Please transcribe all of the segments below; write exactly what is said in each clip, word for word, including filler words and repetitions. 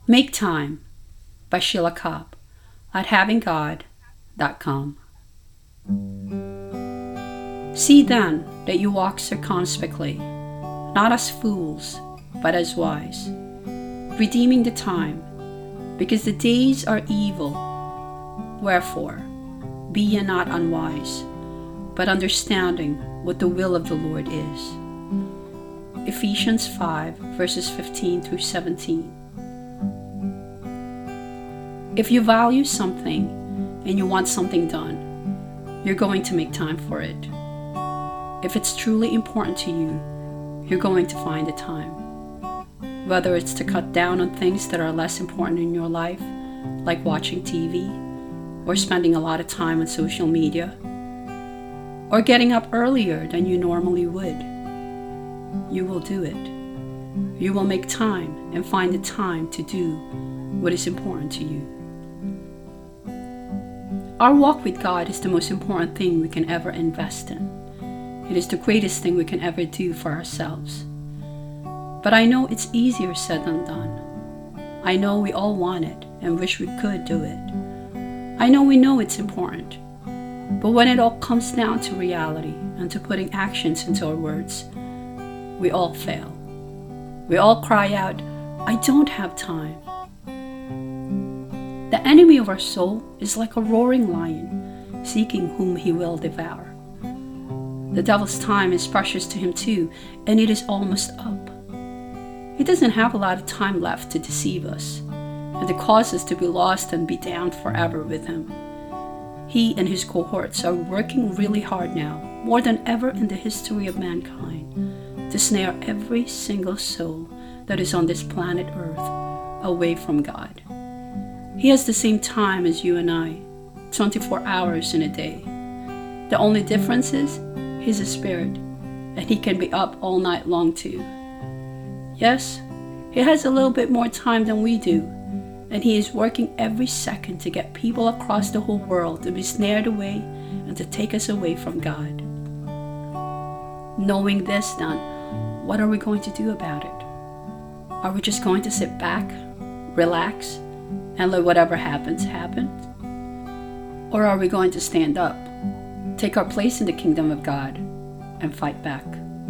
Make Time by Sheila Kopp at having god dot com. See then that you walk circumspectly, not as fools, but as wise, redeeming the time, because the days are evil. Wherefore, be ye not unwise, but understanding what the will of the Lord is. Ephesians five, verses fifteen through seventeen. If you value something and you want something done, you're going to make time for it. If it's truly important to you, you're going to find the time. Whether it's to cut down on things that are less important in your life, like watching T V, or spending a lot of time on social media, or getting up earlier than you normally would, you will do it. You will make time and find the time to do what is important to you. Our walk with God is the most important thing we can ever invest in. It is the greatest thing we can ever do for ourselves. But I know it's easier said than done. I know we all want it and wish we could do it. I know we know it's important. But when it all comes down to reality and to putting actions into our words, we all fail. We all cry out, "I don't have time." The enemy of our soul is like a roaring lion, seeking whom he will devour. The devil's time is precious to him too, and it is almost up. He doesn't have a lot of time left to deceive us and to cause us to be lost and be damned forever with him. He and his cohorts are working really hard now, more than ever in the history of mankind, to snare every single soul that is on this planet Earth away from God. He has the same time as you and I, twenty-four hours in a day. The only difference is he's a spirit, and he can be up all night long too. Yes, he has a little bit more time than we do, and he is working every second to get people across the whole world to be snared away and to take us away from God. Knowing this then, what are we going to do about it? Are we just going to sit back, relax, and let whatever happens happen? Or are we going to stand up, take our place in the kingdom of God, and fight back?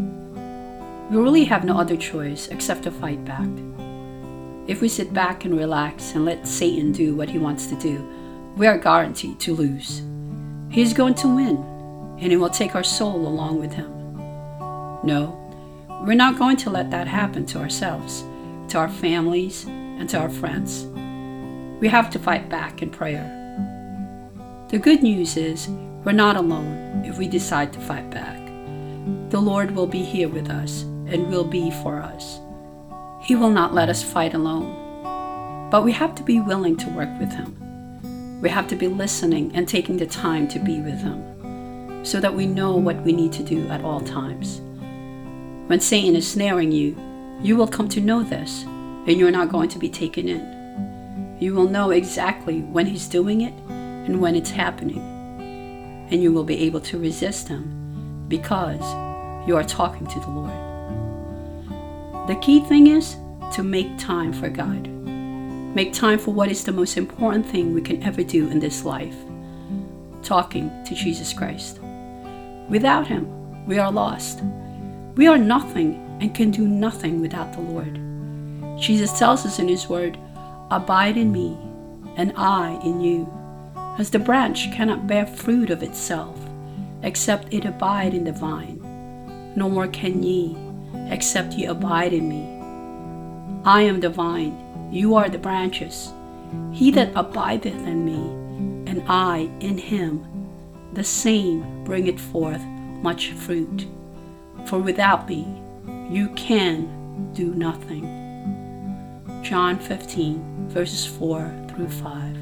We really have no other choice except to fight back. If we sit back and relax and let Satan do what he wants to do, we are guaranteed to lose. He is going to win, and he will take our soul along with him. No, we're not going to let that happen to ourselves, to our families, and to our friends. We have to fight back in prayer. The good news is we're not alone if we decide to fight back. The Lord will be here with us and will be for us. He will not let us fight alone. But we have to be willing to work with him. We have to be listening and taking the time to be with him, so that we know what we need to do at all times. When Satan is snaring you, you will come to know this, and you're not going to be taken in. You will know exactly when he's doing it and when it's happening, and you will be able to resist him because you are talking to the Lord. The key thing is to make time for God. Make time for what is the most important thing we can ever do in this life: talking to Jesus Christ. Without him, we are lost. We are nothing and can do nothing without the Lord. Jesus tells us in his word, "Abide in me, and I in you. As the branch cannot bear fruit of itself, except it abide in the vine, no more can ye, except ye abide in me. I am the vine, you are the branches. He that abideth in me, and I in him, the same bringeth forth much fruit. For without me, you can do nothing." John fifteen, verses four through five.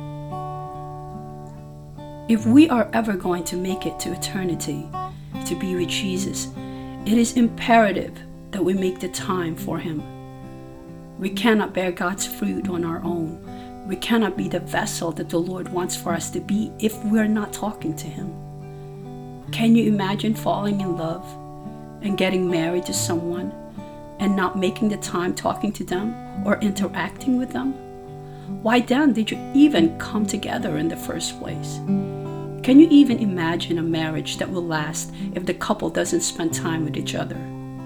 If we are ever going to make it to eternity, to be with Jesus, it is imperative that we make the time for him. We cannot bear God's fruit on our own. We cannot be the vessel that the Lord wants for us to be if we're not talking to him. Can you imagine falling in love and getting married to someone and not making the time talking to them or interacting with them? Why then did you even come together in the first place? Can you even imagine a marriage that will last if the couple doesn't spend time with each other?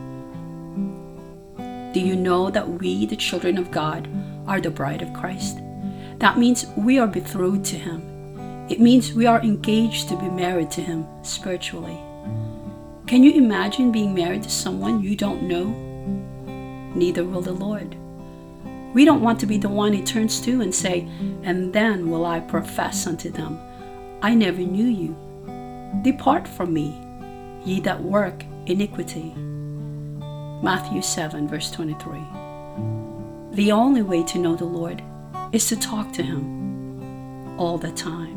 Do you know that we, the children of God, are the bride of Christ? That means we are betrothed to Him. It means we are engaged to be married to Him spiritually. Can you imagine being married to someone you don't know? Neither will the Lord. We don't want to be the one He turns to and say, "And then will I profess unto them, I never knew you. Depart from me, ye that work iniquity." Matthew seven, verse twenty-three. The only way to know the Lord is to talk to Him all the time.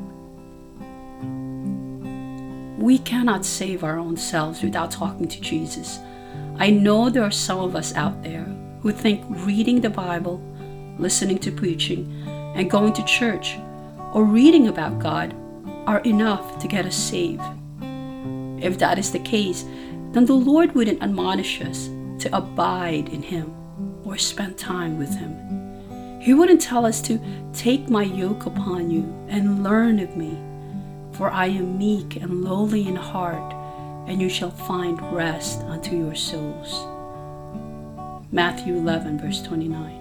We cannot save our own selves without talking to Jesus. I know there are some of us out there who think reading the Bible, listening to preaching, and going to church, or reading about God are enough to get us saved. If that is the case, then the Lord wouldn't admonish us to abide in Him or spend time with Him. He wouldn't tell us to take my yoke upon you and learn of me, for I am meek and lowly in heart, and you shall find rest unto your souls. Matthew eleven, verse twenty-nine.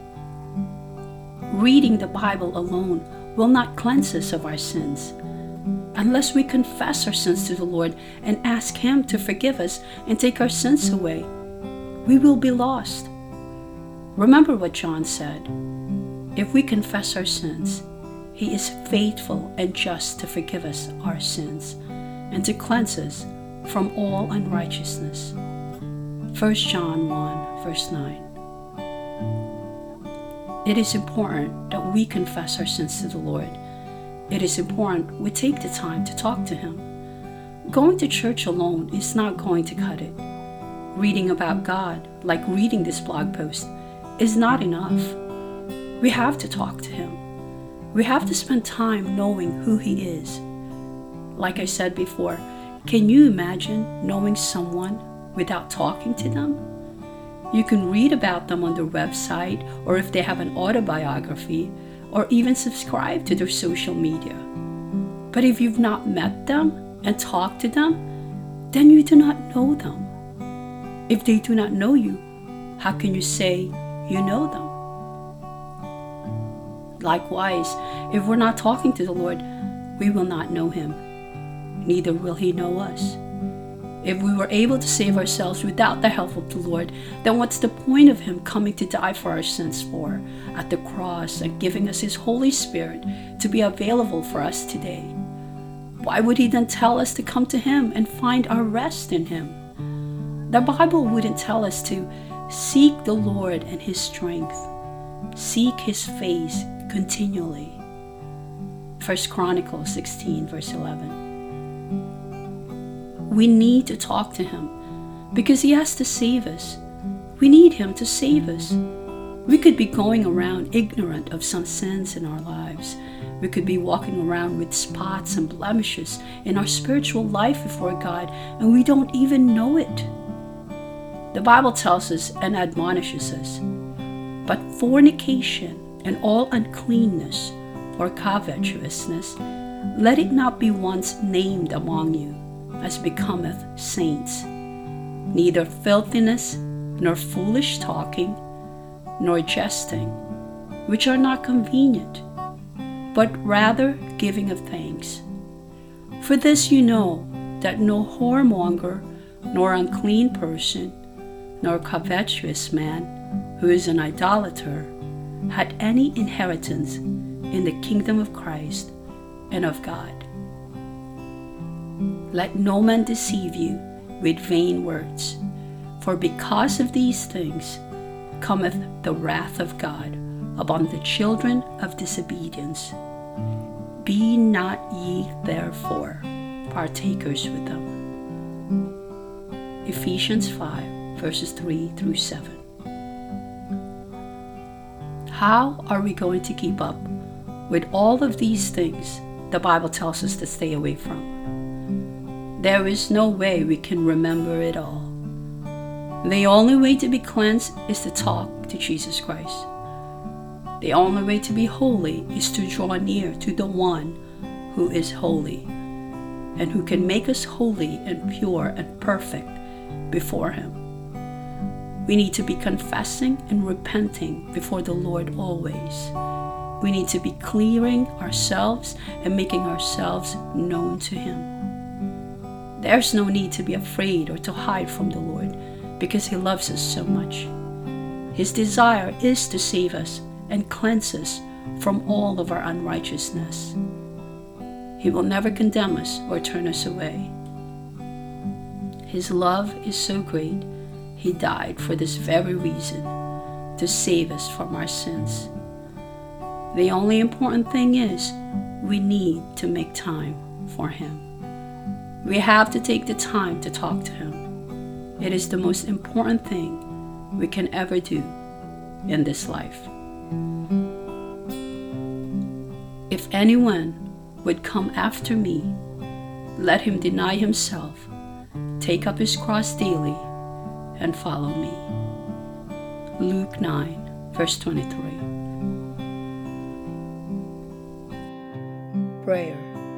Reading the Bible alone will not cleanse us of our sins. Unless we confess our sins to the Lord and ask Him to forgive us and take our sins away, we will be lost. Remember what John said. If we confess our sins, He is faithful and just to forgive us our sins and to cleanse us from all unrighteousness. First John one, verse nine. It is important that we confess our sins to the Lord. It is important we take the time to talk to Him. Going to church alone is not going to cut it. Reading about God, like reading this blog post, is not enough. We have to talk to Him. We have to spend time knowing who He is. Like I said before, can you imagine knowing someone without talking to them? You can read about them on their website, or if they have an autobiography, or even subscribe to their social media. But if you've not met them and talked to them, then you do not know them. If they do not know you, how can you say you know them? Likewise, if we're not talking to the Lord, we will not know Him. Neither will He know us. If we were able to save ourselves without the help of the Lord, then what's the point of Him coming to die for our sins for at the cross and giving us His Holy Spirit to be available for us today? Why would He then tell us to come to Him and find our rest in Him? The Bible wouldn't tell us to seek the Lord and His strength. Seek His face continually. First Chronicles sixteen, verse eleven. We need to talk to Him because He has to save us. We need Him to save us. We could be going around ignorant of some sins in our lives. We could be walking around with spots and blemishes in our spiritual life before God, and we don't even know it. The Bible tells us and admonishes us, "But fornication and all uncleanness or covetousness, let it not be once named among you, as becometh saints, neither filthiness, nor foolish talking, nor jesting, which are not convenient, but rather giving of thanks. For this you know, that no whoremonger, nor unclean person, nor covetous man, who is an idolater, had any inheritance in the kingdom of Christ and of God. Let no man deceive you with vain words, for because of these things cometh the wrath of God upon the children of disobedience. Be not ye therefore partakers with them." Ephesians five, verses three through seven. How are we going to keep up with all of these things the Bible tells us to stay away from? There is no way we can remember it all. The only way to be cleansed is to talk to Jesus Christ. The only way to be holy is to draw near to the one who is holy and who can make us holy and pure and perfect before Him. We need to be confessing and repenting before the Lord always. We need to be clearing ourselves and making ourselves known to Him. There's no need to be afraid or to hide from the Lord because He loves us so much. His desire is to save us and cleanse us from all of our unrighteousness. He will never condemn us or turn us away. His love is so great, He died for this very reason, to save us from our sins. The only important thing is we need to make time for Him. We have to take the time to talk to Him. It is the most important thing we can ever do in this life. If anyone would come after me, let him deny himself, take up his cross daily, and follow me. Luke nine, verse twenty-three. Prayer.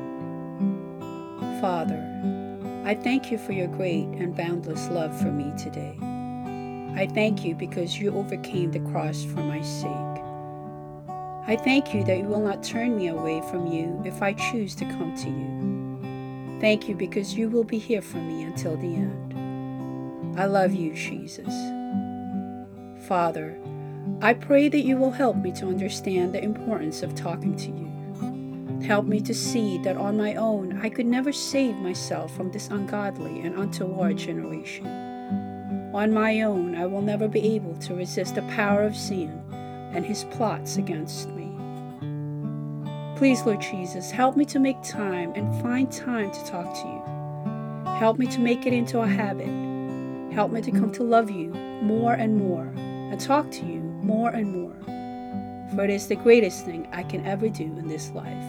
Father, I thank You for Your great and boundless love for me today. I thank You because You overcame the cross for my sake. I thank You that You will not turn me away from You if I choose to come to You. Thank You because You will be here for me until the end. I love You, Jesus. Father, I pray that You will help me to understand the importance of talking to You. Help me to see that on my own I could never save myself from this ungodly and untoward generation. On my own I will never be able to resist the power of sin and his plots against me. Please, Lord Jesus, help me to make time and find time to talk to You. Help me to make it into a habit. Help me to come to love You more and more and talk to You more and more, for it is the greatest thing I can ever do in this life.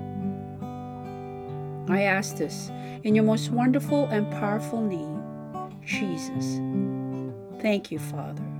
I ask this in Your most wonderful and powerful name, Jesus. Thank You, Father.